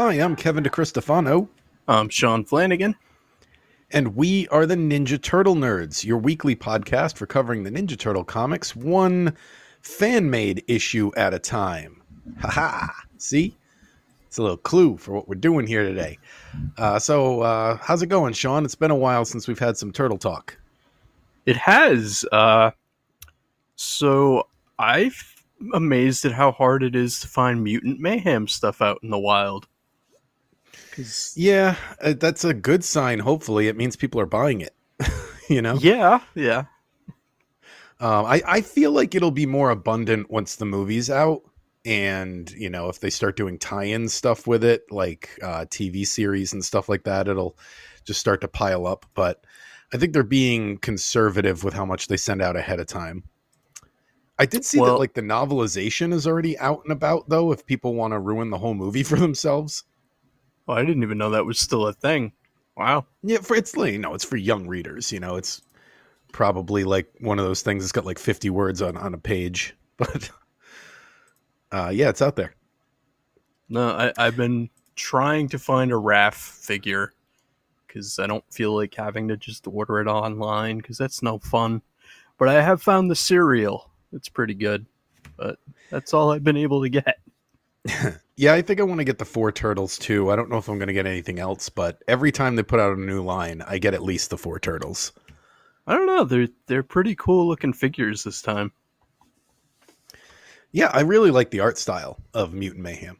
Hi, I'm Kevin DeCristofano, I'm Sean Flanagan. and we are the Ninja Turtle Nerds, your weekly podcast for covering the Ninja Turtle comics one fan-made issue at a time. Haha! See? It's a little clue for what we're doing here today. So, how's it going, Sean? It's been a while since we've had some turtle talk. It has. So I'm amazed at how hard it is to find Mutant Mayhem stuff out in the wild. Yeah, that's a good sign, hopefully. It means people are buying it, you know? Yeah. I feel like it'll be more abundant once the movie's out. And, you know, if they start doing tie-in stuff with it, like TV series and stuff like that, it'll just start to pile up. But I think they're being conservative with how much they send out ahead of time. I did see that, like, the novelization is already out and about, though, if people want to ruin the whole movie for themselves. Well, I didn't even know that was still a thing. Wow. Yeah, it's for young readers. You know, it's probably like one of those things that's got like 50 words on a page. But yeah, it's out there. No, I've been trying to find a Raph figure because I don't feel like having to just order it online because that's no fun. But I have found the cereal. It's pretty good. But that's all I've been able to get. Yeah, I think I want to get the 4 turtles too. I don't know if I'm going to get anything else, but every time they put out a new line, I get at least the 4 turtles. I don't know. They're pretty cool looking figures this time. Yeah, I really like the art style of Mutant Mayhem.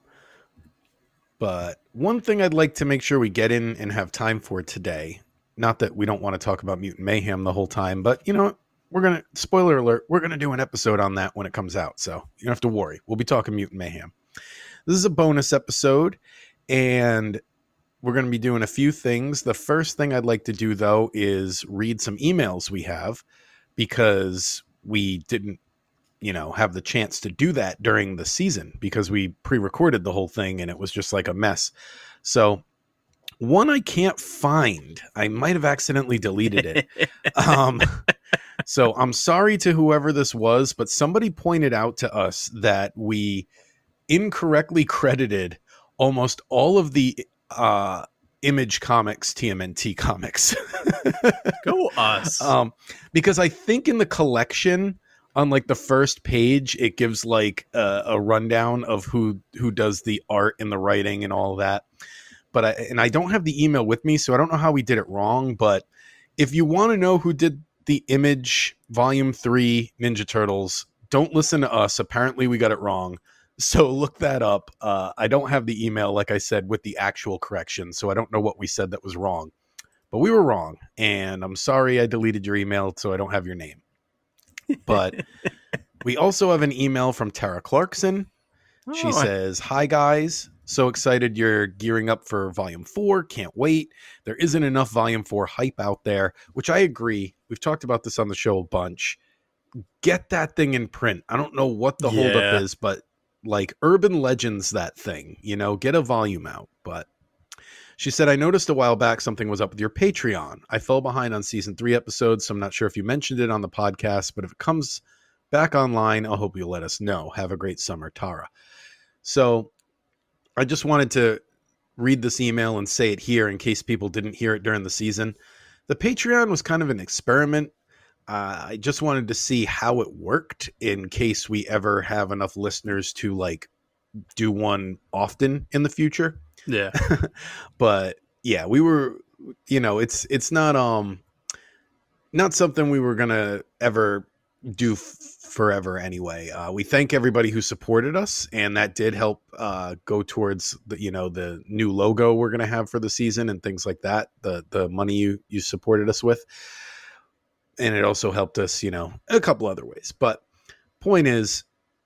But one thing I'd like to make sure we get in and have time for today, not that we don't want to talk about Mutant Mayhem the whole time, but you know, spoiler alert, we're going to do an episode on that when it comes out. So you don't have to worry. We'll be talking Mutant Mayhem. This is a bonus episode, and we're going to be doing a few things. The first thing I'd like to do, though, is read some emails we have, because we didn't, have the chance to do that during the season because we pre-recorded the whole thing and it was just like a mess. So one I can't find. I might have accidentally deleted it. So I'm sorry to whoever this was, but somebody pointed out to us that we incorrectly credited almost all of the Image Comics TMNT comics. Go us. Because I think in the collection on like the first page, it gives like a rundown of who does the art and the writing and all that. But I don't have the email with me, so I don't know how we did it wrong. But if you want to know who did the Image Volume 3 Ninja Turtles, don't listen to us. Apparently we got it wrong. So look that up. I don't have the email, like I said, with the actual correction, so I don't know what we said that was wrong. But we were wrong, and I'm sorry I deleted your email, so I don't have your name. But we also have an email from Tara Clarkson. She says, "Hi, guys. So excited you're gearing up for Volume 4. Can't wait. There isn't enough Volume 4 hype out there," which I agree. We've talked about this on the show a bunch. Get that thing in print. I don't know what the holdup is, but like Urban Legends, that thing, get a volume out. But she said, "I noticed a while back something was up with your Patreon. I fell behind on season 3 episodes, so I'm not sure if you mentioned it on the podcast, but if it comes back online, I'll hope you'll let us know. Have a great summer, Tara." So I just wanted to read this email and say it here in case people didn't hear it during the season. The Patreon was kind of an experiment. I just wanted to see how it worked in case we ever have enough listeners to like do one often in the future. Yeah. But yeah, we were, it's not something we were going to ever do forever anyway. We thank everybody who supported us, and that did help go towards the new logo we're going to have for the season and things like that. The money you supported us with. And it also helped us, a couple other ways. But point is,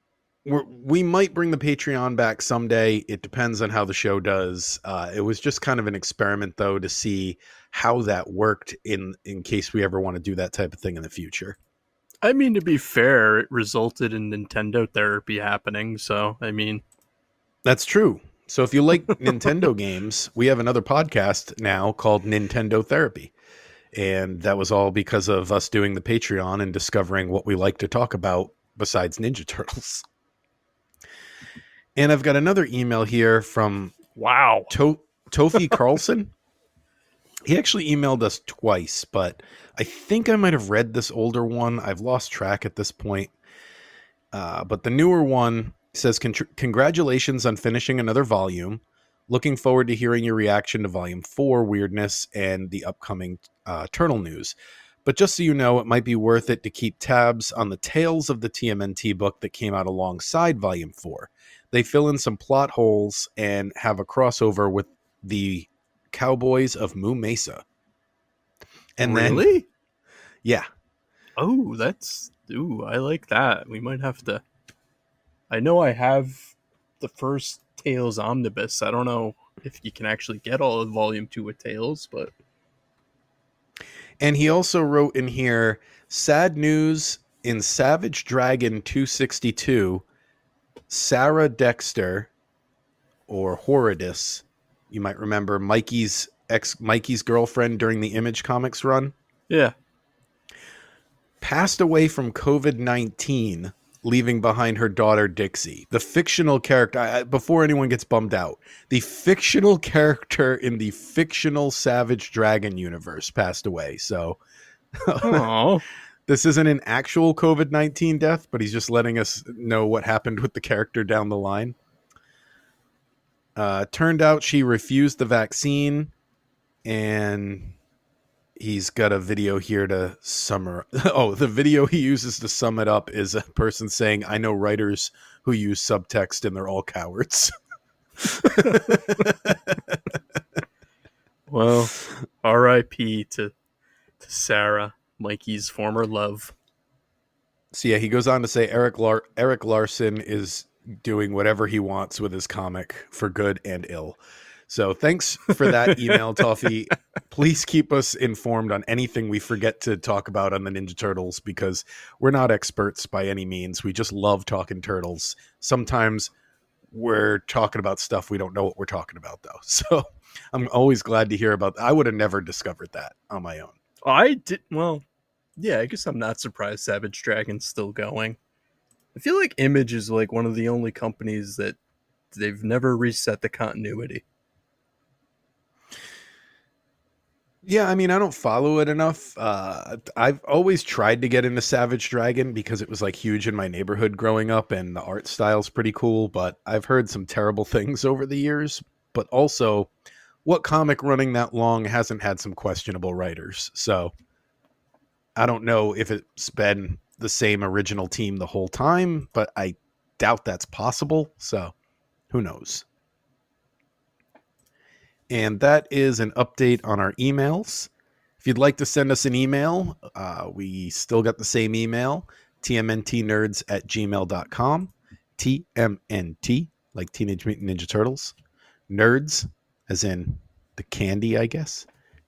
we might bring the Patreon back someday. It depends on how the show does. It was just kind of an experiment, though, to see how that worked in case we ever want to do that type of thing in the future. I mean, to be fair, it resulted in Nintendo therapy happening. So, I mean, that's true. So if you like Nintendo games, we have another podcast now called Nintendo Therapy. And that was all because of us doing the Patreon and discovering what we like to talk about besides Ninja Turtles. And I've got another email here from Wow. Tofi Carlson. He actually emailed us twice, but I think I might have read this older one. I've lost track at this point. But the newer one says, congratulations on finishing another volume. Looking forward to hearing your reaction to Volume 4, Weirdness, and the upcoming Turtle news. But just so you know, it might be worth it to keep tabs on the Tales of the TMNT book that came out alongside Volume 4. They fill in some plot holes and have a crossover with the Cowboys of Moo Mesa. And really? Then, yeah. Oh, I like that. We might have to. I know I have the first Tales omnibus. I don't know if you can actually get all of Volume 2 with Tales, but. And he also wrote in here, sad news in Savage Dragon 262, Sarah Dexter, or Horridus, you might remember Mikey's girlfriend during the Image Comics run. Yeah. Passed away from COVID-19, leaving behind her daughter Dixie. The fictional character, before anyone gets bummed out, the fictional character in the fictional Savage Dragon universe passed away. So this isn't an actual COVID-19 death, but he's just letting us know what happened with the character down the line. Turned out she refused the vaccine, and he's got a video here to the video he uses to sum it up is a person saying, I know writers who use subtext and they're all cowards. Well, R.I.P. to Sarah, Mikey's former love. So yeah, he goes on to say Eric Larson is doing whatever he wants with his comic for good and ill. So thanks for that email, Toffee. Please keep us informed on anything we forget to talk about on the Ninja Turtles, because we're not experts by any means. We just love talking turtles. Sometimes we're talking about stuff we don't know what we're talking about, though. So I'm always glad to hear about that. I would have never discovered that on my own. I did. Well, yeah, I guess I'm not surprised Savage Dragon's still going. I feel like Image is like one of the only companies that they've never reset the continuity. Yeah, I mean, I don't follow it enough. I've always tried to get into Savage Dragon because it was like huge in my neighborhood growing up and the art style's pretty cool, but I've heard some terrible things over the years. But also, what comic running that long hasn't had some questionable writers? So I don't know if it's been the same original team the whole time, but I doubt that's possible. So who knows? And that is an update on our emails. If you'd like to send us an email, we still got the same email, tmntnerds@gmail.com. TMNT, like Teenage Mutant Ninja Turtles. Nerds, as in the candy, I guess,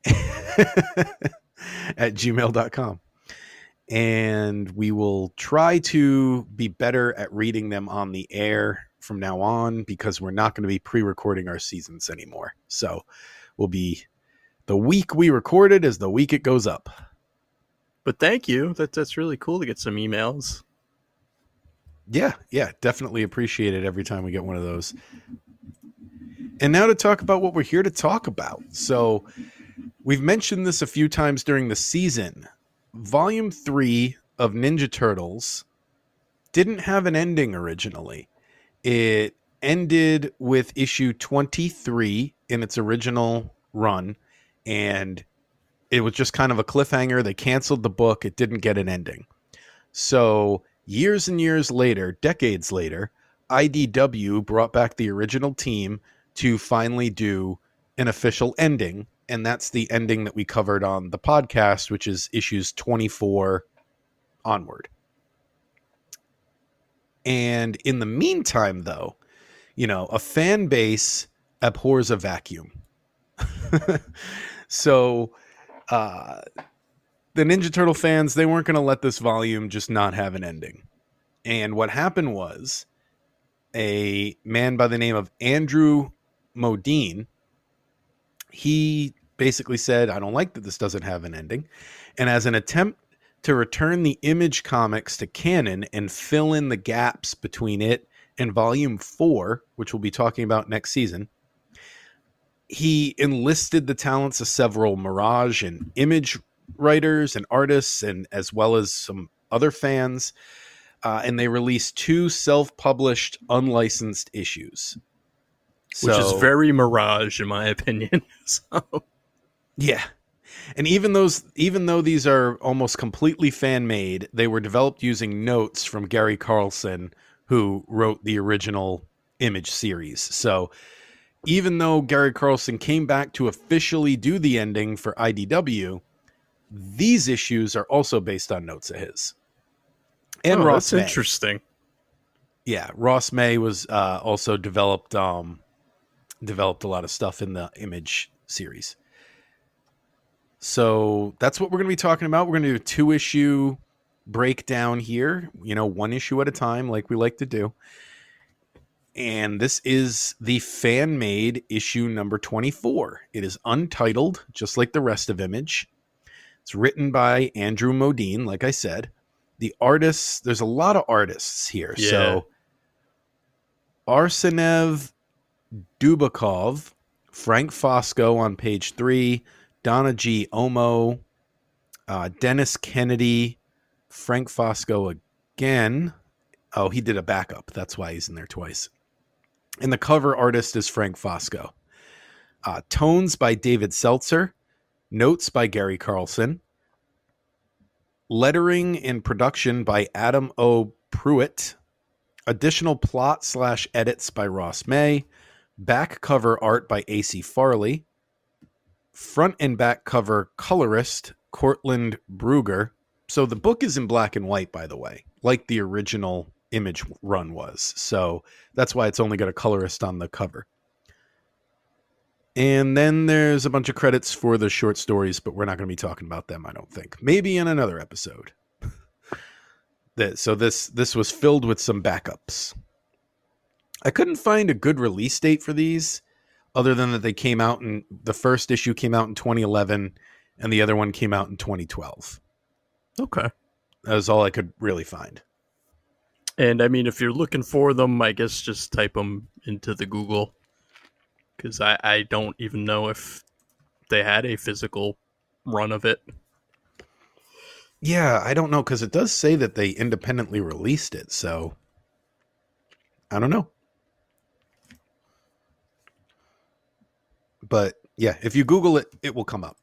at gmail.com. And we will try to be better at reading them on the air from now on, because we're not going to be pre-recording our seasons anymore. So we'll be, the week we recorded is the week it goes up. But thank you. That's really cool to get some emails. Yeah, definitely appreciate it every time we get one of those. And now to talk about what we're here to talk about. So we've mentioned this a few times during the season. Volume 3 of Ninja Turtles didn't have an ending originally. It ended with issue 23 in its original run, and it was just kind of a cliffhanger. They canceled the book. It didn't get an ending. So years and years later, decades later, IDW brought back the original team to finally do an official ending. And that's the ending that we covered on the podcast, which is issues 24 onward. And in the meantime, though, a fan base abhors a vacuum. So the Ninja Turtle fans, they weren't going to let this volume just not have an ending. And what happened was a man by the name of Andrew Modine, he basically said, I don't like that this doesn't have an ending. And as an attempt to return the Image comics to canon and fill in the gaps between it and Volume 4, which we'll be talking about next season, he enlisted the talents of several Mirage and Image writers and artists, and as well as some other fans. And they released 2 self-published, unlicensed issues. Which is very Mirage, in my opinion. So. Yeah. And even though these are almost completely fan-made, they were developed using notes from Gary Carlson, who wrote the original Image series. So even though Gary Carlson came back to officially do the ending for IDW, these issues are also based on notes of his. And Ross May. That's interesting. Yeah, Ross May was also developed a lot of stuff in the Image series. So that's what we're going to be talking about. We're going to do a 2-issue breakdown here, 1 issue at a time, like we like to do. And this is the fan-made issue number 24. It is untitled, just like the rest of Image. It's written by Andrew Modine, like I said. The artists, there's a lot of artists here. Yeah. So Arsenev Dubakov, Frank Fosco on page 3, Donna G. Omo, Dennis Kennedy, Frank Fosco again. Oh, he did a backup. That's why he's in there twice. And the cover artist is Frank Fosco. Tones by David Seltzer. Notes by Gary Carlson. Lettering and production by Adam O. Pruitt. Additional plot/edits by Ross May. Back cover art by A.C. Farley. Front and back cover colorist Cortland Brugger. So the book is in black and white, by the way, like the original Image run was. So that's why it's only got a colorist on the cover. And then there's a bunch of credits for the short stories, but we're not going to be talking about them, I don't think. Maybe in another episode. So this was filled with some backups. I couldn't find a good release date for these, other than that they came out the first issue came out in 2011 and the other one came out in 2012. Okay. That was all I could really find. And I mean, if you're looking for them, I guess just type them into the Google, because I don't even know if they had a physical run of it. Yeah, I don't know, because it does say that they independently released it, so I don't know. But yeah, if you Google it, it will come up.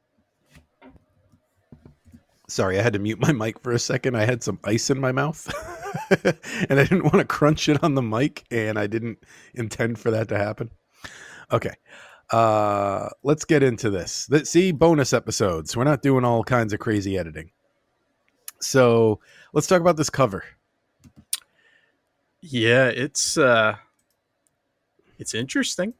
Sorry, I had to mute my mic for a second. I had some ice in my mouth and I didn't want to crunch it on the mic, and I didn't intend for that to happen. Okay. Let's get into this. See, bonus episodes. We're not doing all kinds of crazy editing. So let's talk about this cover. Yeah, it's interesting.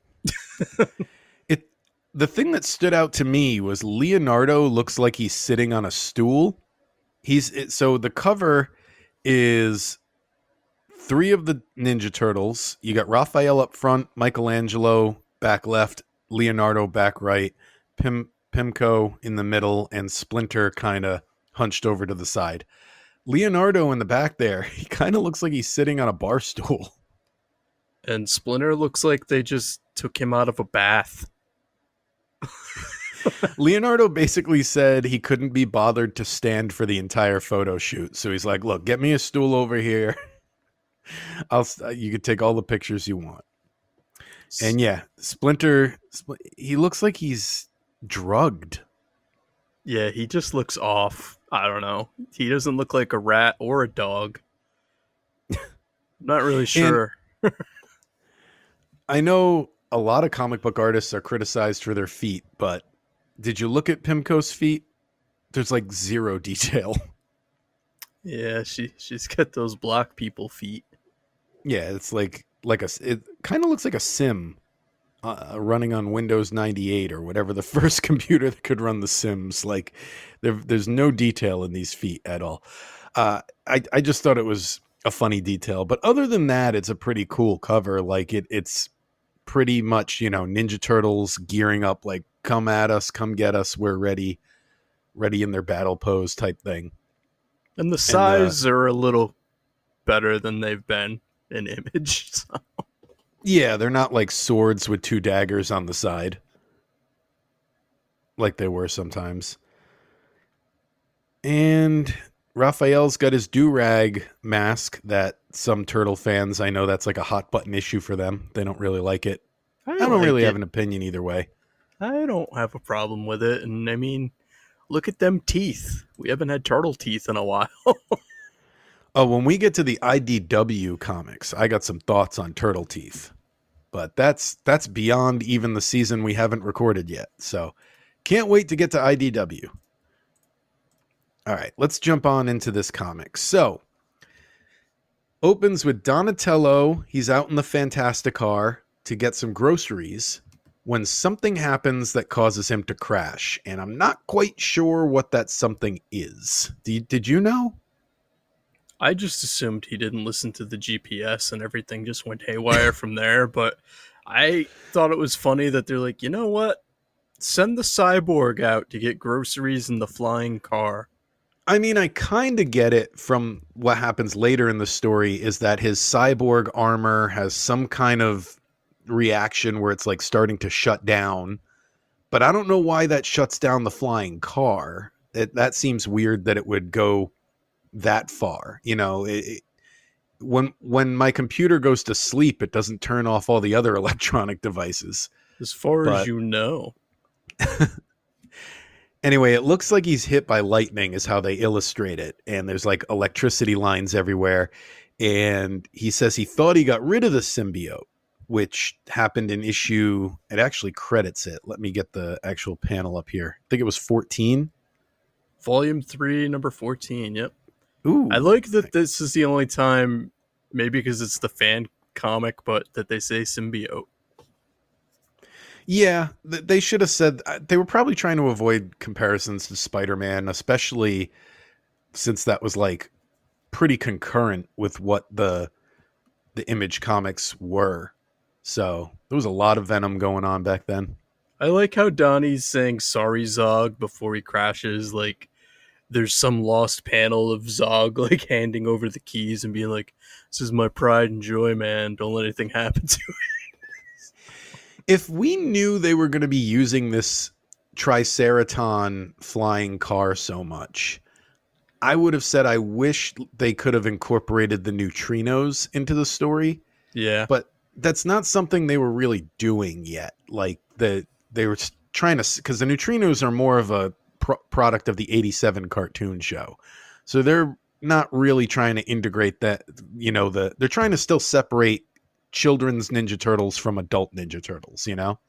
The thing that stood out to me was Leonardo looks like he's sitting on a stool. So the cover is 3 of the Ninja Turtles. You got Raphael up front, Michelangelo back left, Leonardo back right, Pimco in the middle, and Splinter kind of hunched over to the side. Leonardo in the back there, he kind of looks like he's sitting on a bar stool. And Splinter looks like they just took him out of a bath. Leonardo basically said he couldn't be bothered to stand for the entire photo shoot. So he's like, look, get me a stool over here. You can take all the pictures you want. And yeah, Splinter, he looks like he's drugged. Yeah, he just looks off. I don't know. He doesn't look like a rat or a dog. Not really sure. I know a lot of comic book artists are criticized for their feet, but did you look at Pimco's feet? There's like 0 detail. Yeah, she's got those block people feet. Yeah, it's it kind of looks like a sim running on Windows 98 or whatever, the first computer that could run the Sims. Like there's no detail in these feet at all. I just thought it was a funny detail, but other than that, it's a pretty cool cover. Like it's pretty much, Ninja Turtles gearing up, like, come at us, come get us, we're ready in their battle pose type thing. And the size are a little better than they've been in Image. So. Yeah, they're not like swords with two daggers on the side like they were sometimes. And Raphael's got his do-rag mask that some turtle fans, I know that's like a hot button issue for them. They don't really like it. I I don't like really it. have an opinion either way. I don't have a problem with it. And I mean, look at them teeth. We haven't had turtle teeth in a while. Oh, when we get to the IDW comics, I got some thoughts on turtle teeth. But that's beyond even the season we haven't recorded yet. So can't wait to get to IDW. All right, let's jump on into this comic. So opens with Donatello. He's out in the Fantasticar to get some groceries when something happens that causes him to crash. And I'm not quite sure what that something is. Did you know? I just assumed he didn't listen to the GPS and everything just went haywire from there. But I thought it was funny that they're like, you know what? Send the cyborg out to get groceries in the flying car. I mean, I kind of get it from what happens later in the story is that his cyborg armor has some kind of reaction where it's like starting to shut down. But I don't know why that shuts down the flying car. That seems weird that it would go that far. You know, when my computer goes to sleep, it doesn't turn off all the other electronic devices. As far as you know. Anyway, it looks like he's hit by lightning is how they illustrate it. And there's like electricity lines everywhere. And he says he thought he got rid of the symbiote, which happened in issue. It actually credits it. Let me get the actual panel up here. I think it was 14. Volume 3, number 14. Yep. Ooh. I like that this is the only time, maybe because it's the fan comic, but that they say symbiote. Yeah, they should have said they were probably trying to avoid comparisons to Spider-Man, especially since that was like pretty concurrent with what the Image comics were. So there was a lot of Venom going on back then. I like how Donnie's saying sorry, Zog, before he crashes. Like, there's some lost panel of Zog like handing over the keys and being like, "This is my pride and joy, man. Don't let anything happen to it." If we knew they were going to be using this Triceraton flying car so much, I would have said I wish they could have incorporated the neutrinos into the story. Yeah. But that's not something they were really doing yet. Like they were trying to, because the neutrinos are more of a product of the 87 cartoon show. So they're not really trying to integrate that, you know, they're trying to still separate children's Ninja Turtles from adult Ninja Turtles, you know?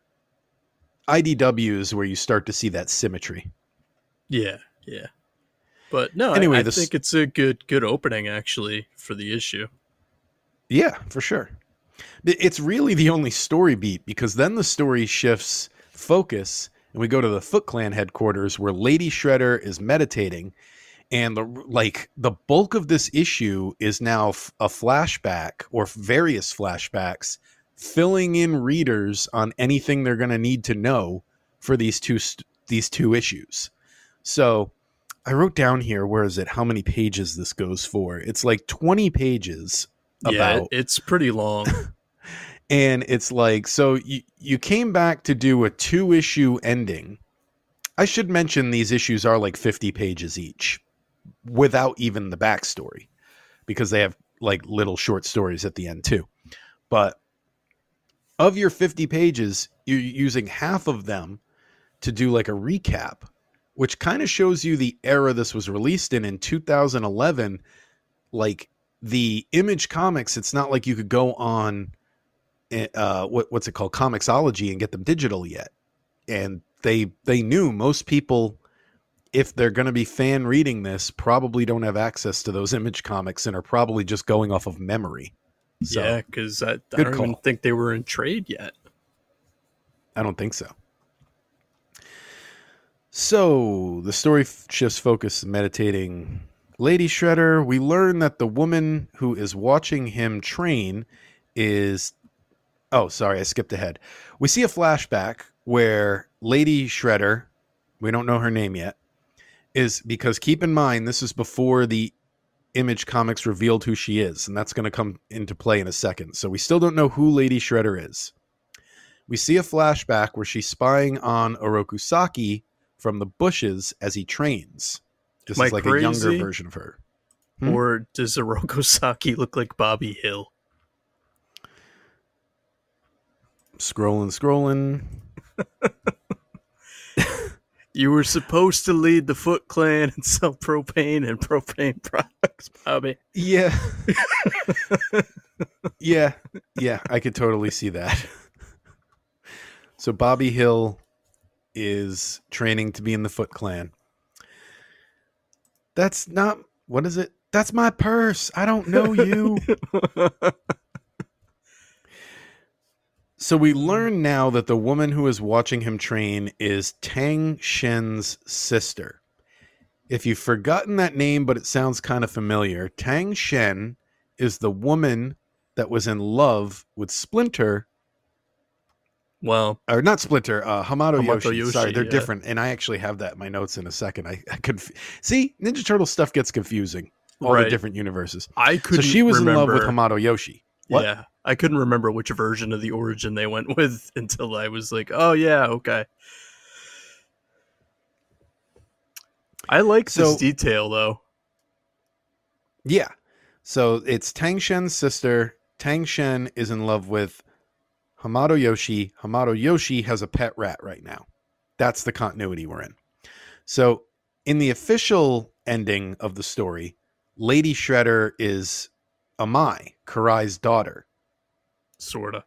IDW is where you start to see that symmetry. Yeah, yeah. But no, anyway, I think it's a good opening, actually, for the issue. Yeah, for sure. It's really the only story beat, because then the story shifts focus, and we go to the Foot Clan headquarters where Lady Shredder is meditating, and the bulk of this issue is now a flashback or various flashbacks filling in readers on anything they're going to need to know for these two issues. So I wrote down here, where is it? How many pages this goes for? It's like 20 pages. Yeah, it's pretty long. And it's like, so you came back to do a 2-issue ending. I should mention these issues are like 50 pages each, without even the backstory, because they have like little short stories at the end too. But of your 50 pages, you're using half of them to do like a recap, which kind of shows you the era this was released in 2011. Like the Image comics, it's not like you could go on what's it called, Comixology, and get them digital yet. And they knew most people, if they're going to be fan reading this, probably don't have access to those Image comics and are probably just going off of memory. So, yeah, because I don't even think they were in trade yet. I don't think so. So the story shifts focus, meditating Lady Shredder. We learn that the woman who is watching him train is... Oh, sorry, I skipped ahead. We see a flashback where Lady Shredder, we don't know her name yet, is, because keep in mind, this is before the Image Comics revealed who she is, and that's going to come into play in a second. So we still don't know who Lady Shredder is. We see a flashback where she's spying on Oroku Saki from the bushes as he trains. This is like a younger version of her. Or does Oroku Saki look like Bobby Hill? Scrolling. You were supposed to lead the Foot Clan and sell propane and propane products, Bobby. Yeah. yeah, I could totally see that. So Bobby Hill is training to be in the Foot Clan. That's not... What is it? That's my purse. I don't know you. So we learn now that the woman who is watching him train is Tang Shen's sister. If you've forgotten that name, but it sounds kind of familiar, Tang Shen is the woman that was in love with Splinter. Well, or not Splinter, Hamato Yoshi. Sorry, they're different. And I actually have that in my notes in a second. I could see Ninja Turtle stuff gets confusing. All the different universes. So she was in love with Hamato Yoshi. What? Yeah, I couldn't remember which version of the origin they went with until I was like, oh yeah, okay. I like this detail though. Yeah. So it's Tang Shen's sister. Tang Shen is in love with Hamato Yoshi. Hamato Yoshi has a pet rat right now. That's the continuity we're in. So in the official ending of the story, Lady Shredder is Amai, Karai's daughter. Sorta.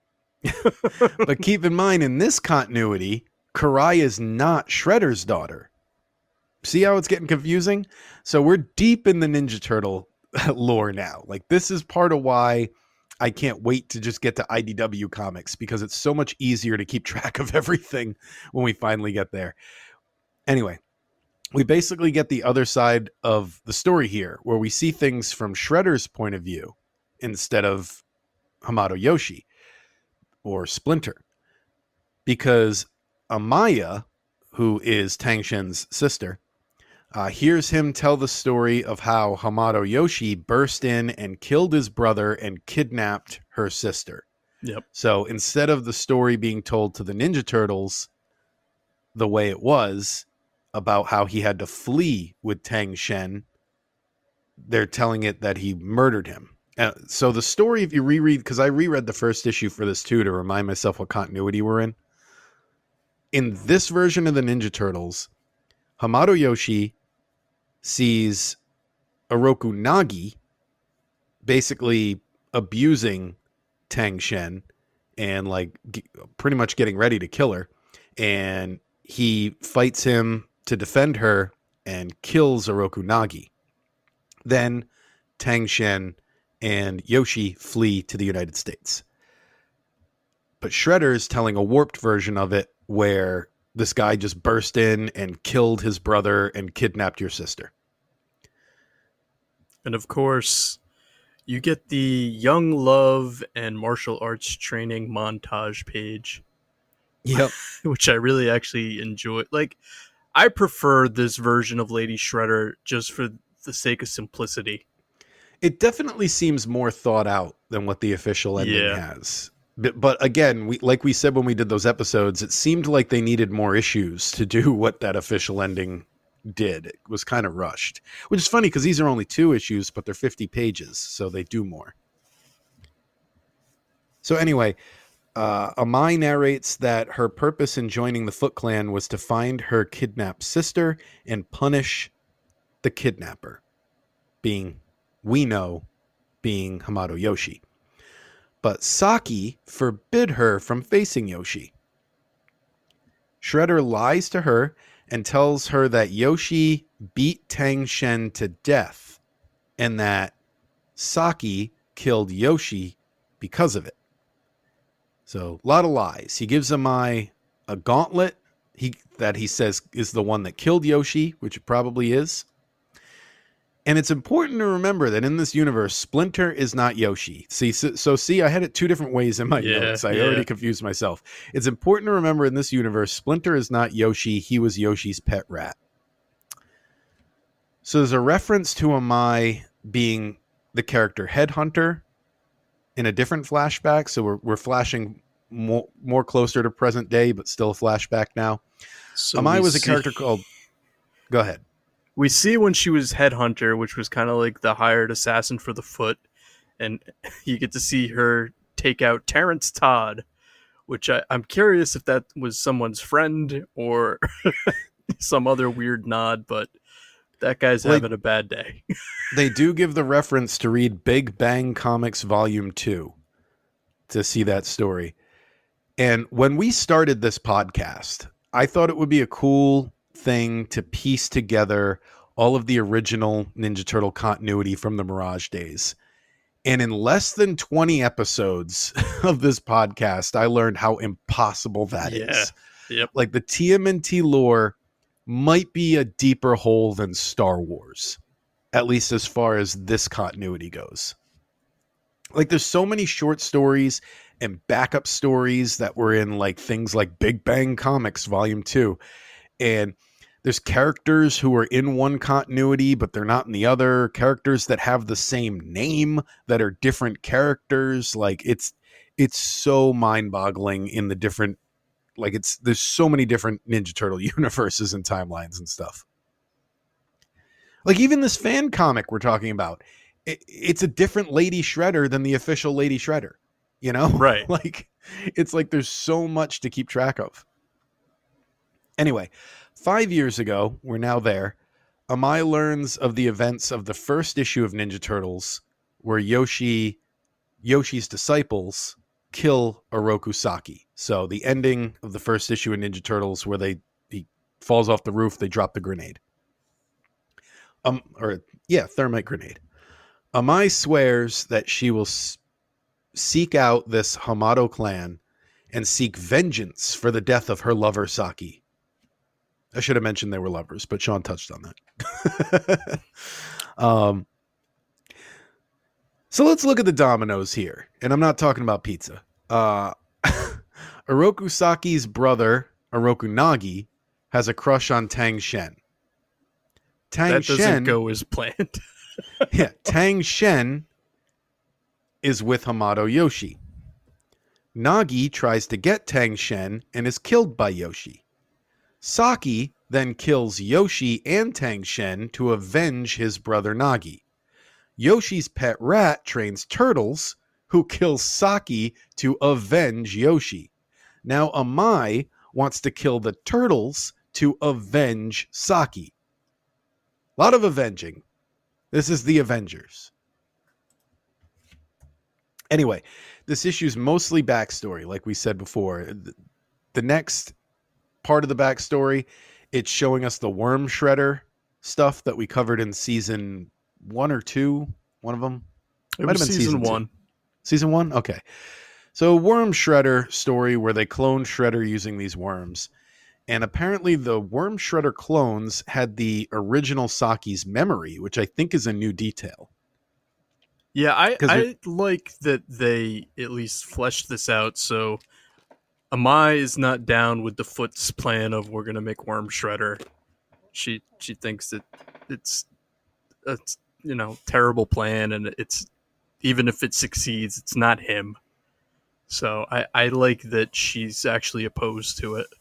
But keep in mind, in this continuity, Karai is not Shredder's daughter. See how it's getting confusing? So we're deep in the Ninja Turtle lore now. Like, this is part of why I can't wait to just get to IDW Comics, because it's so much easier to keep track of everything when we finally get there. Anyway, we basically get the other side of the story here, where we see things from Shredder's point of view instead of Hamato Yoshi or Splinter. Because Amaya, who is Tang Shen's sister, hears him tell the story of how Hamato Yoshi burst in and killed his brother and kidnapped her sister. Yep. So instead of the story being told to the Ninja Turtles the way it was, about how he had to flee with Tang Shen, they're telling it that he murdered him. So the story, if you reread, because I reread the first issue for this too to remind myself what continuity we're in. In this version of the Ninja Turtles, Hamato Yoshi sees Oroku Nagi basically abusing Tang Shen and like pretty much getting ready to kill her. And he fights him to defend her and kills Oroku Nagi. Then Tang Shen and Yoshi flee to the United States. But Shredder's telling a warped version of it where this guy just burst in and killed his brother and kidnapped your sister. And of course, you get the young love and martial arts training montage page. Yep. Which I really actually enjoy. Like, I prefer this version of Lady Shredder just for the sake of simplicity. It definitely seems more thought out than what the official ending has. But again, like we said when we did those episodes, it seemed like they needed more issues to do what that official ending did. It was kind of rushed, which is funny because these are only 2 issues, but they're 50 pages, so they do more. So anyway, Amai narrates that her purpose in joining the Foot Clan was to find her kidnapped sister and punish the kidnapper, being Hamato Yoshi. But Saki forbid her from facing Yoshi. Shredder lies to her and tells her that Yoshi beat Tang Shen to death and that Saki killed Yoshi because of it. So, a lot of lies. He gives Amai a gauntlet that he says is the one that killed Yoshi, which it probably is. And it's important to remember that in this universe, Splinter is not Yoshi. See, I had it 2 different ways in my notes. I already confused myself. It's important to remember in this universe, Splinter is not Yoshi. He was Yoshi's pet rat. So there's a reference to Amai being the character Headhunter in a different flashback. So we're flashing more closer to present day, but still a flashback now. So Amai was a character called. Go ahead. We see when she was Headhunter, which was kind of like the hired assassin for the Foot, and you get to see her take out Terrence Todd, which I'm curious if that was someone's friend or some other weird nod, but that guy's having a bad day. They do give the reference to read Big Bang Comics Volume 2 to see that story. And when we started this podcast, I thought it would be a cool thing to piece together all of the original Ninja Turtle continuity from the Mirage days. And in less than 20 episodes of this podcast, I learned how impossible that is. Yep. Like the TMNT lore might be a deeper hole than Star Wars, at least as far as this continuity goes. Like there's so many short stories and backup stories that were in like things like Big Bang Comics Volume 2. And there's characters who are in one continuity, but they're not in the other. Characters that have the same name that are different characters. Like it's so mind-boggling in the different, like there's so many different Ninja Turtle universes and timelines and stuff. Like even this fan comic we're talking about, it's a different Lady Shredder than the official Lady Shredder, you know? Right. Like it's like there's so much to keep track of. Anyway, 5 years ago, we're now there, Amai learns of the events of the first issue of Ninja Turtles where Yoshi's disciples kill Oroku Saki. So the ending of the first issue of Ninja Turtles where he falls off the roof, they drop the grenade. Thermite grenade. Amai swears that she will seek out this Hamato clan and seek vengeance for the death of her lover Saki. I should have mentioned they were lovers, but Sean touched on that. So let's look at the dominoes here. And I'm not talking about pizza. Oroku Saki's brother, Oroku Nagi, has a crush on Tang Shen. That doesn't go as planned. Yeah, Tang Shen is with Hamato Yoshi. Nagi tries to get Tang Shen and is killed by Yoshi. Saki then kills Yoshi and Tang Shen to avenge his brother Nagi. Yoshi's pet rat trains turtles, who kills Saki to avenge Yoshi. Now Amai wants to kill the turtles to avenge Saki. A lot of avenging. This is the Avengers. Anyway, this issue's mostly backstory, like we said before. The next part of the backstory, it's showing us the Worm Shredder stuff that we covered in season 1 or 2. One of them. It might have been season 1. Season 1? Okay. So Worm Shredder story where they cloned Shredder using these worms. And apparently the Worm Shredder clones had the original Saki's memory, which I think is a new detail. Yeah, I like that they at least fleshed this out. So Amai is not down with the Foot's plan of we're going to make Worm Shredder. She thinks that it's a terrible plan, and it's even if it succeeds, it's not him. So I like that she's actually opposed to it.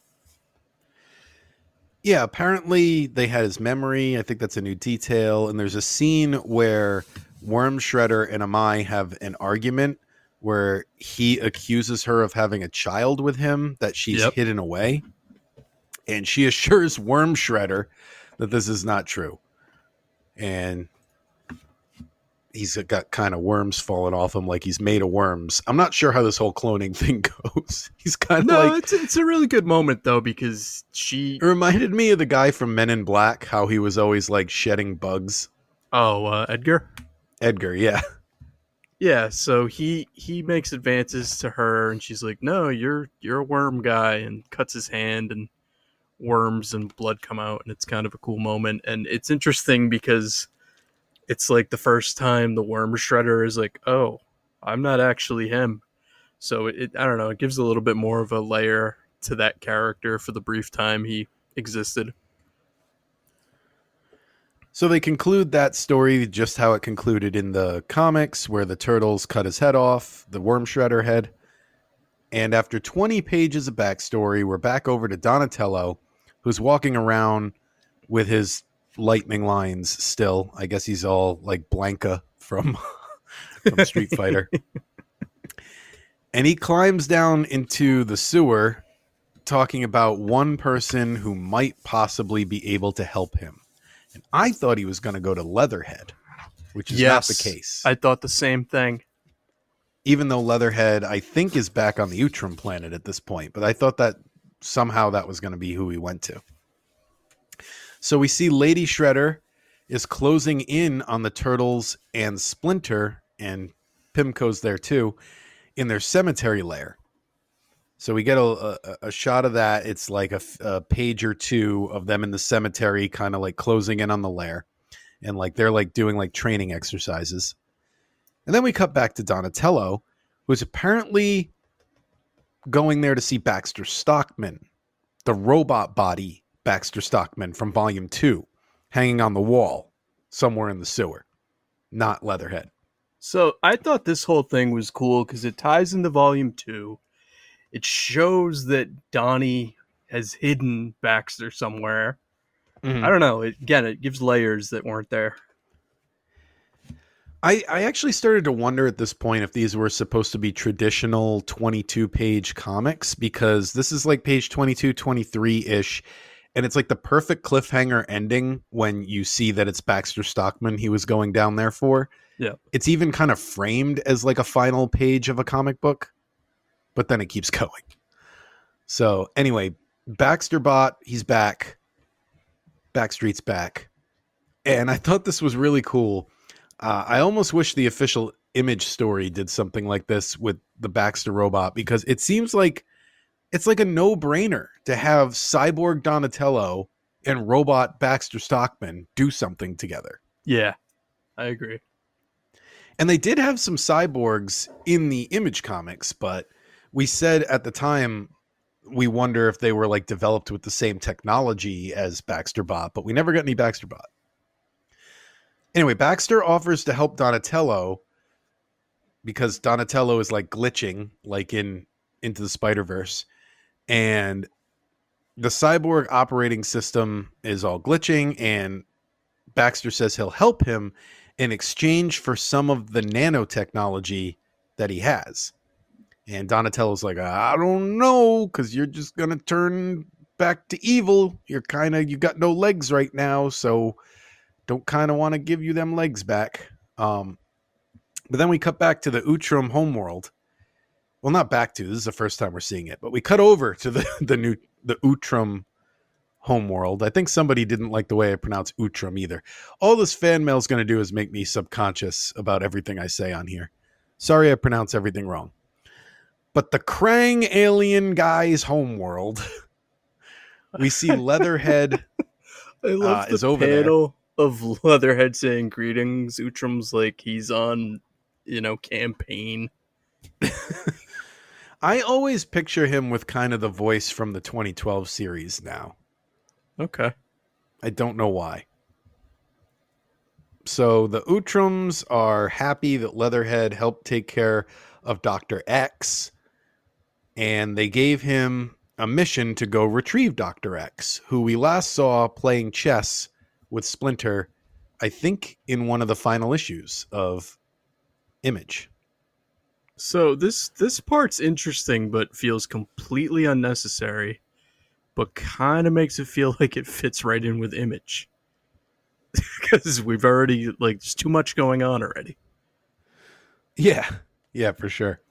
Yeah, apparently they had his memory. I think that's a new detail. And there's a scene where Worm Shredder and Amai have an argument where he accuses her of having a child with him that she's hidden away. And she assures Worm Shredder that this is not true. And he's got kind of worms falling off him like he's made of worms. I'm not sure how this whole cloning thing goes. He's kind of like... it's a really good moment, though, because It reminded me of the guy from Men in Black, how he was always like shedding bugs. Oh, Edgar? Edgar, yeah. Yeah, so he makes advances to her, and she's like, no, you're a worm guy, and cuts his hand, and worms and blood come out, and it's kind of a cool moment. And it's interesting because it's like the first time the Worm Shredder is like, oh, I'm not actually him. So I don't know, it gives a little bit more of a layer to that character for the brief time he existed. So they conclude that story just how it concluded in the comics, where the turtles cut his head off, the worm shredder head. And after 20 pages of backstory, we're back over to Donatello, who's walking around with his lightning lines still. I guess he's all like Blanca from, from Street Fighter. And he climbs down into the sewer talking about one person who might possibly be able to help him. And I thought he was going to go to Leatherhead, which is not the case. I thought the same thing. Even though Leatherhead, I think, is back on the Utrum planet at this point. But I thought that somehow that was going to be who he went to. So we see Lady Shredder is closing in on the Turtles and Splinter, and Pimco's there too, in their cemetery lair. So we get a shot of that. It's like a page or two of them in the cemetery, kind of like closing in on the lair. And like they're like doing like training exercises. And then we cut back to Donatello, who's apparently going there to see Baxter Stockman, the robot body Baxter Stockman from Volume 2, hanging on the wall somewhere in the sewer, not Leatherhead. So I thought this whole thing was cool because it ties into Volume 2. It shows that Donnie has hidden Baxter somewhere. Mm-hmm. I don't know. It gives layers that weren't there. I actually started to wonder at this point if these were supposed to be traditional 22-page comics, because this is like page 22, 23-ish, and it's like the perfect cliffhanger ending when you see that it's Baxter Stockman he was going down there for. Yeah. It's even kind of framed as like a final page of a comic book, but then it keeps going. So anyway, Baxter Bot, he's back. Backstreet's back. And I thought this was really cool. I almost wish the official Image story did something like this with the Baxter robot, because it seems like it's like a no-brainer to have Cyborg Donatello and robot Baxter Stockman do something together. Yeah, I agree. And they did have some cyborgs in the Image comics, but we said at the time we wonder if they were like developed with the same technology as Baxter Bot, but we never got any Baxter Bot. Anyway, Baxter offers to help Donatello because Donatello is like glitching, like Into the Spider-Verse, and the cyborg operating system is all glitching, and Baxter says he'll help him in exchange for some of the nanotechnology that he has. And Donatello's like, I don't know, because you're just going to turn back to evil. You got no legs right now, so don't kind of want to give you them legs back. But then we cut back to the Utrum homeworld. Well, not back to. This is the first time we're seeing it. But we cut over to the Utrum homeworld. I think somebody didn't like the way I pronounce Utrum either. All this fan mail is going to do is make me subconscious about everything I say on here. Sorry I pronounce everything wrong. But the Krang alien guy's homeworld, we see Leatherhead I love is the over panel of Leatherhead saying greetings. Utrum's like he's on, campaign. I always picture him with kind of the voice from the 2012 series now. Okay. I don't know why. So the Utrums are happy that Leatherhead helped take care of Dr. X, and they gave him a mission to go retrieve Dr. X, who we last saw playing chess with Splinter, I think in one of the final issues of Image. So this part's interesting, but feels completely unnecessary, but kind of makes it feel like it fits right in with Image. Because we've already, there's too much going on already. Yeah, for sure.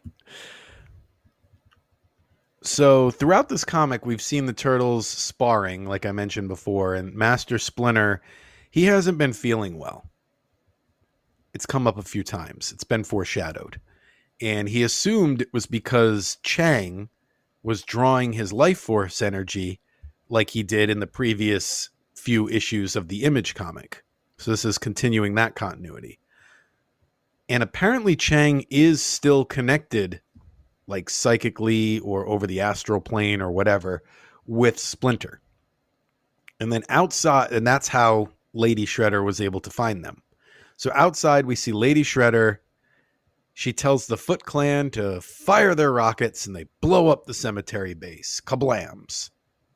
So throughout this comic, we've seen the Turtles sparring, like I mentioned before, and Master Splinter, he hasn't been feeling well. It's come up a few times. It's been foreshadowed. And he assumed it was because Chang was drawing his life force energy like he did in the previous few issues of the Image comic. So this is continuing that continuity. And apparently Chang is still connected, like psychically or over the astral plane or whatever, with Splinter. And then outside, and that's how Lady Shredder was able to find them. So outside, we see Lady Shredder. She tells the Foot Clan to fire their rockets, and they blow up the cemetery base. Kablams.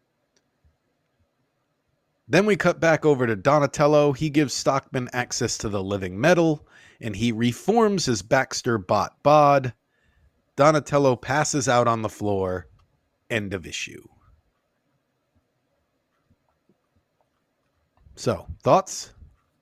Then we cut back over to Donatello. He gives Stockman access to the living metal, and he reforms his Baxter bot bod. Donatello passes out on the floor. End of issue. So, thoughts?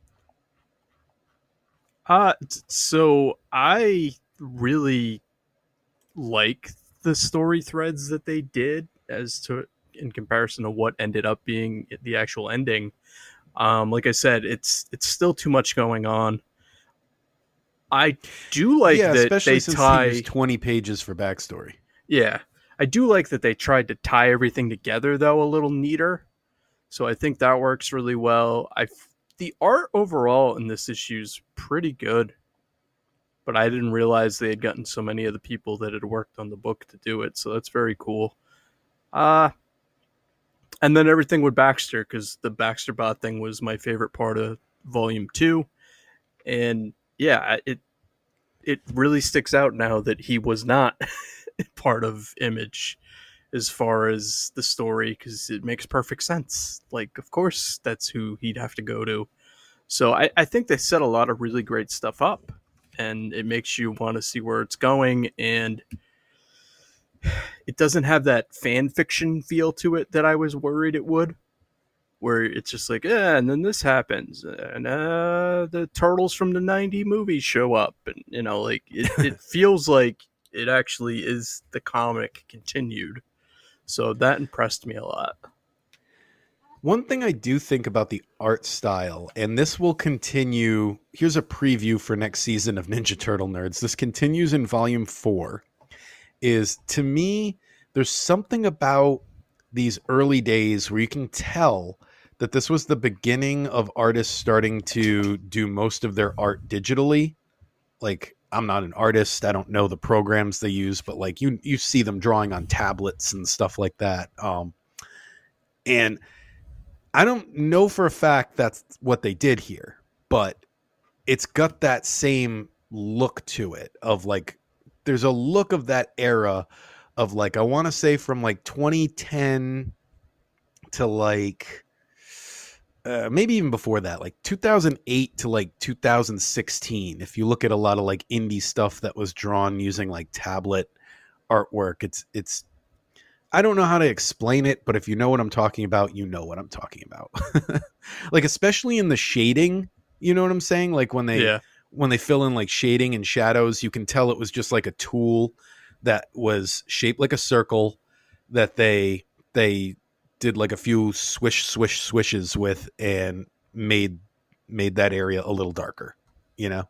So I really like the story threads that they did as to in comparison to what ended up being the actual ending. Like I said, it's still too much going on. I do like that especially they since tie he used 20 pages for backstory. Yeah. I do like that they tried to tie everything together though a little neater. So I think that works really well. The art overall in this issue is pretty good, but I didn't realize they had gotten so many of the people that had worked on the book to do it. So that's very cool. And then everything with Baxter, because the Baxter bot thing was my favorite part of Volume 2. And yeah, it really sticks out now that he was not part of Image as far as the story, because it makes perfect sense. Like, of course, that's who he'd have to go to. So I think they set a lot of really great stuff up, and it makes you want to see where it's going, and it doesn't have that fan fiction feel to it that I was worried it would, where it's just like, and then this happens, and the turtles from the 90 movies show up, and like it feels like it actually is the comic continued. So that impressed me a lot. One thing I do think about the art style, and this will continue. Here's a preview for next season of Ninja Turtle Nerds. This continues in Volume 4. Is, to me, there's something about these early days where you can tell that this was the beginning of artists starting to do most of their art digitally. Like, I'm not an artist. I don't know the programs they use, but like you see them drawing on tablets and stuff like that. And I don't know for a fact that's what they did here, but it's got that same look to it of like, there's a look of that era of like, I want to say from like 2010 to like, maybe even before that, like 2008 to like 2016. If you look at a lot of like indie stuff that was drawn using like tablet artwork, it's I don't know how to explain it, but if you know what I'm talking about, you know what I'm talking about. Like, especially in the shading, you know what I'm saying? Like when they fill in like shading and shadows, you can tell it was just like a tool that was shaped like a circle that they did like a few swishes with and made that area a little darker, you know?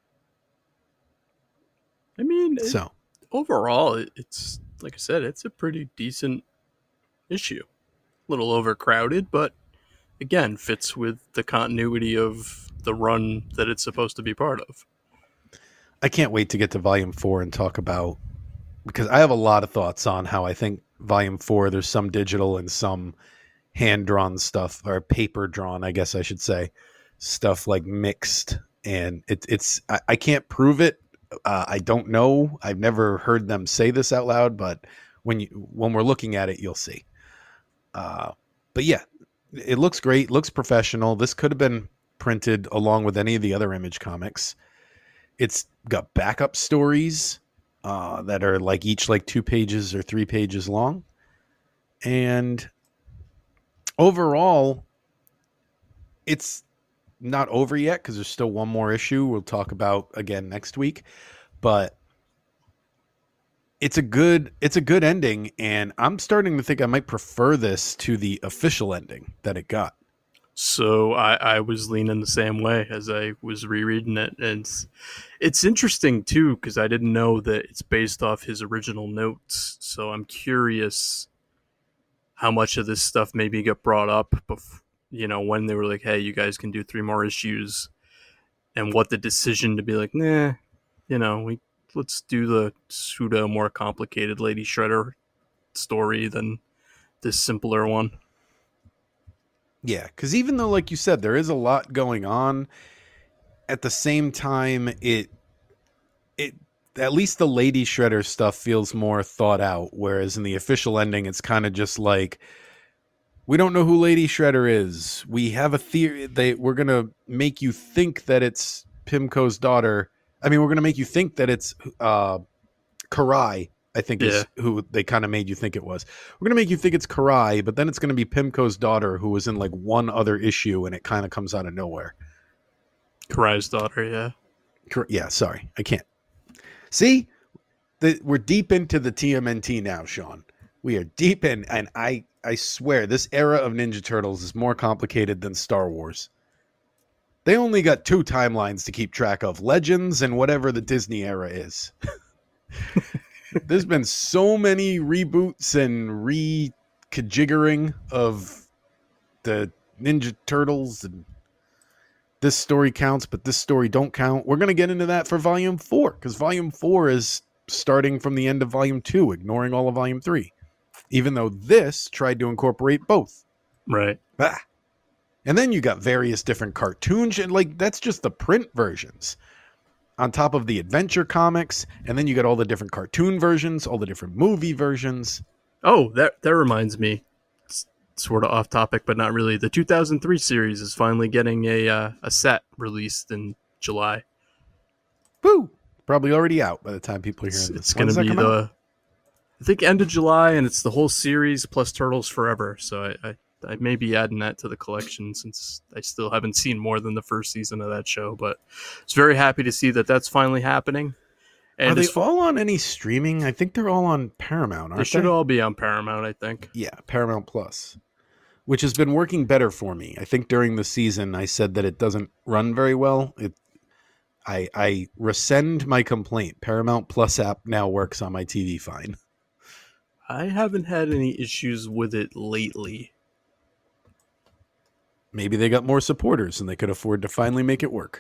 I mean, So overall, it's like I said, it's a pretty decent issue. A little overcrowded, but again, fits with the continuity of the run that it's supposed to be part of. I can't wait to get to Volume 4 and talk about, because I have a lot of thoughts on how I think Volume 4, there's some digital and some hand-drawn stuff, or paper-drawn, I guess I should say, stuff like mixed. And I can't prove it. I don't know. I've never heard them say this out loud, but when we're looking at it, you'll see. But yeah, it looks great. Looks professional. This could have been printed along with any of the other Image comics. It's got backup stories that are like each like 2 pages or 3 pages long. And overall, it's not over yet because there's still one more issue we'll talk about again next week. But it's a good ending, and I'm starting to think I might prefer this to the official ending that it got. So I was leaning the same way as I was rereading it. And it's interesting, too, because I didn't know that it's based off his original notes. So I'm curious how much of this stuff maybe got brought up, when they were like, hey, you guys can do 3 more issues. And what the decision to be like, nah, let's do the pseudo more complicated Lady Shredder story than this simpler one. Yeah, because even though, like you said, there is a lot going on, at the same time, it at least the Lady Shredder stuff feels more thought out. Whereas in the official ending, it's kind of just like, we don't know who Lady Shredder is. We have a theory. We're gonna make you think that it's Pimco's daughter. I mean, we're gonna make you think that it's Karai. I think Yeah. is who they kind of made you think it was. We're gonna make you think it's Karai, but then it's gonna be Pimco's daughter, who was in like one other issue, and it kind of comes out of nowhere. Karai's daughter, yeah. Yeah, sorry, I can't. See, we're deep into the TMNT now, Sean. We are deep in, and I swear this era of Ninja Turtles is more complicated than Star Wars. They only got 2 timelines to keep track of: Legends and whatever the Disney era is. There's been so many reboots and rejiggering of the Ninja Turtles, and this story counts, but this story don't count. We're going to get into that for Volume 4, because Volume 4 is starting from the end of Volume 2, ignoring all of Volume 3. Even though this tried to incorporate both. Right. Ah. And then you got various different cartoons, and like that's just the print versions on top of the adventure comics. And then you got all the different cartoon versions, all the different movie versions. Oh, that reminds me. It's sort of off topic, but not really. The 2003 series is finally getting a set released in July. Woo! Probably already out by the time people are hearing this. It's going to be I think end of July, and it's the whole series plus Turtles Forever. So I may be adding that to the collection, since I still haven't seen more than the first season of that show. But I was very happy to see that that's finally happening. And are they all on any streaming? I think they're all on Paramount, aren't they? Should all be on Paramount, I think. Yeah, Paramount Plus, which has been working better for me. I think during the season I said that it doesn't run very well. I rescind my complaint. Paramount Plus app now works on my TV fine. I haven't had any issues with it lately. Maybe they got more supporters and they could afford to finally make it work.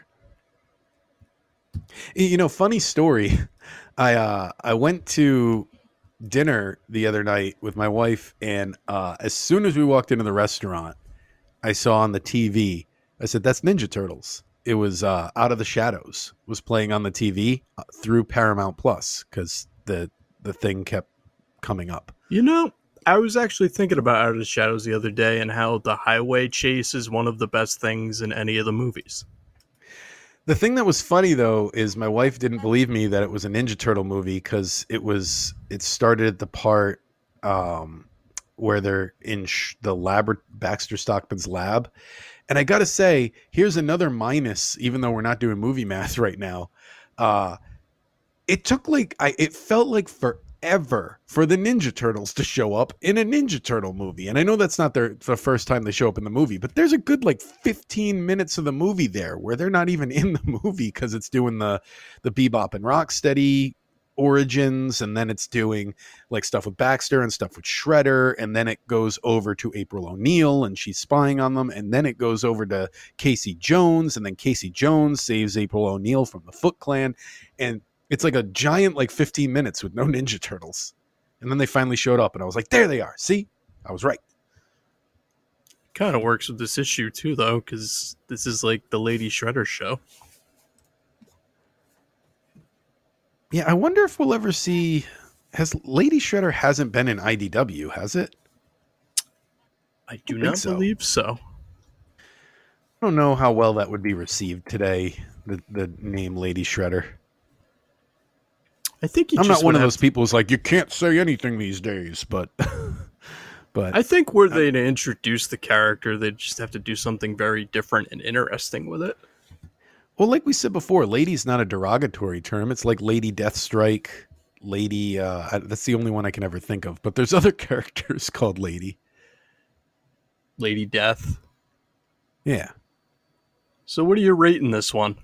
You know, funny story. I went to dinner the other night with my wife, and as soon as we walked into the restaurant, I saw on the TV, I said, that's Ninja Turtles. It was Out of the Shadows was playing on the TV through Paramount Plus, because the thing kept coming up. You know, I was actually thinking about Out of the Shadows the other day, and how the highway chase is one of the best things in any of the movies. The thing that was funny, though, is my wife didn't believe me that it was a Ninja Turtle movie, because it started at the part where they're in the lab, Baxter Stockman's lab. And I got to say, here's another minus, even though we're not doing movie math right now. It took it felt like forever for the Ninja Turtles to show up in a Ninja Turtle movie. And I know that's not the first time they show up in the movie, but there's a good 15 minutes of the movie there where they're not even in the movie, because it's doing the Bebop and Rocksteady origins, and then it's doing stuff with Baxter and stuff with Shredder, and then it goes over to April O'Neil and she's spying on them, and then it goes over to Casey Jones, and then Casey Jones saves April O'Neil from the Foot Clan, and it's like a giant 15 minutes with no Ninja Turtles. And then they finally showed up, and I was like, there they are. See? I was right. Kind of works with this issue too, though, because this is like the Lady Shredder show. Yeah, I wonder if we'll ever see... Has Lady Shredder hasn't been in IDW, has it? I do not believe so. I don't know how well that would be received today, the name Lady Shredder. I think I'm not one of those people who's like, you can't say anything these days, but I think were they to introduce the character, they'd just have to do something very different and interesting with it. Well, like we said before, lady's not a derogatory term. It's like Lady Deathstrike, Lady, that's the only one I can ever think of, but there's other characters called Lady. Lady Death. Yeah. So what are you rating this one?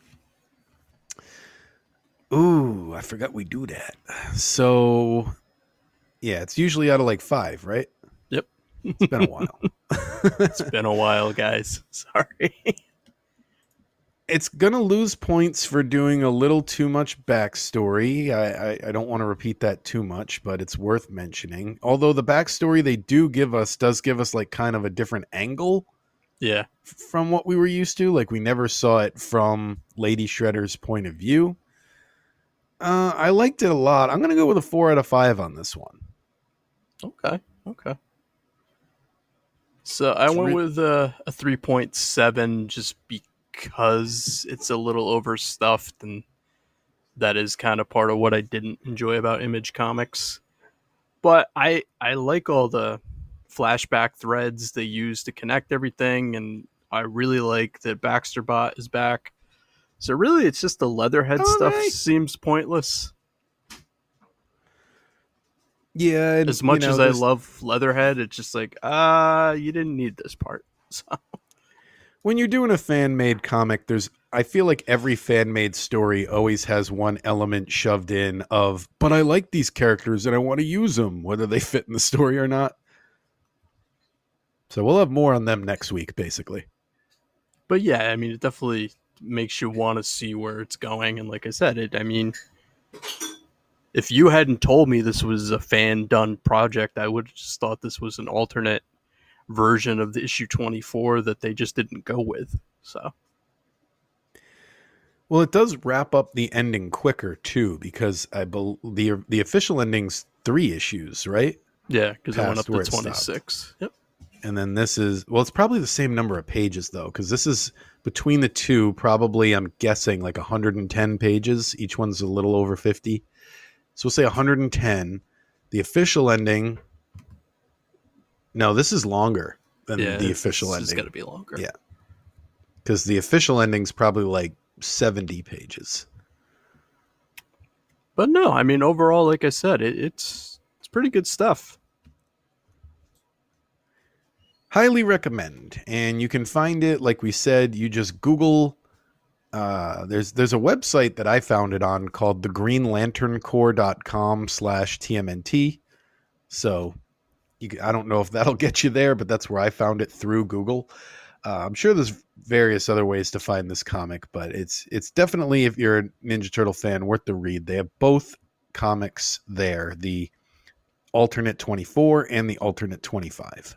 Ooh, I forgot we do that. So, yeah, it's usually out of 5, right? Yep. It's been a while. It's been a while, guys. Sorry. It's going to lose points for doing a little too much backstory. I don't want to repeat that too much, but it's worth mentioning. Although the backstory they does give us like kind of a different angle Yeah. from what we were used to. Like we never saw it from Lady Shredder's point of view. I liked it a lot. I'm going to go with a 4 out of 5 on this one. Okay. So I went with a 3.7 just because it's a little overstuffed, and that is kind of part of what I didn't enjoy about Image Comics. But I like all the flashback threads they use to connect everything, and I really like that Baxter Bot is back. So really, it's just the Leatherhead stuff seems pointless. Yeah, and, as much as I love Leatherhead, it's just like, you didn't need this part. So when you're doing a fan-made comic, I feel like every fan-made story always has one element shoved in of, but I like these characters and I want to use them, whether they fit in the story or not. So we'll have more on them next week, basically. But yeah, I mean, it definitely makes you want to see where it's going. And like I said, if you hadn't told me this was a fan-done project, I would have just thought this was an alternate version of the issue 24 that they just didn't go with. So, well, it does wrap up the ending quicker too, because I believe the official ending's 3 issues, right? Yeah, because it went up to 26. Yep. And then this is, well, it's probably the same number of pages though, because this is between the two, probably I'm guessing like 110 pages. Each one's a little over 50. So we'll say 110. The official ending. No, this is longer than the official ending. It's got to be longer. Yeah. Because the official ending's probably like 70 pages. But no, I mean, overall, like I said, it's pretty good stuff. Highly recommend. And you can find it, like we said, you just Google. There's a website that I found it on called thegreenlanterncorps.com/TMNT. So I don't know if that'll get you there, but that's where I found it through Google. I'm sure there's various other ways to find this comic, but it's definitely, if you're a Ninja Turtle fan, worth the read. They have both comics there, the alternate 24 and the alternate 25.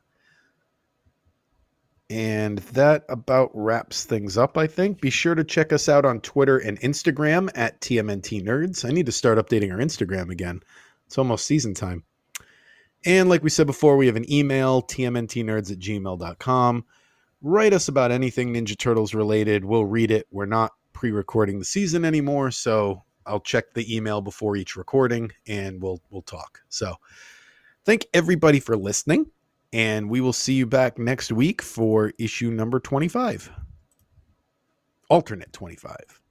And that about wraps things up, I think. Be sure to check us out on Twitter and Instagram at TMNT Nerds. I need to start updating our Instagram again. It's almost season time. And like we said before, we have an email, tmntnerds@gmail.com. Write us about anything Ninja Turtles related. We'll read it. We're not pre-recording the season anymore, so I'll check the email before each recording, and we'll talk. So thank everybody for listening. And we will see you back next week for issue number 25. Alternate 25.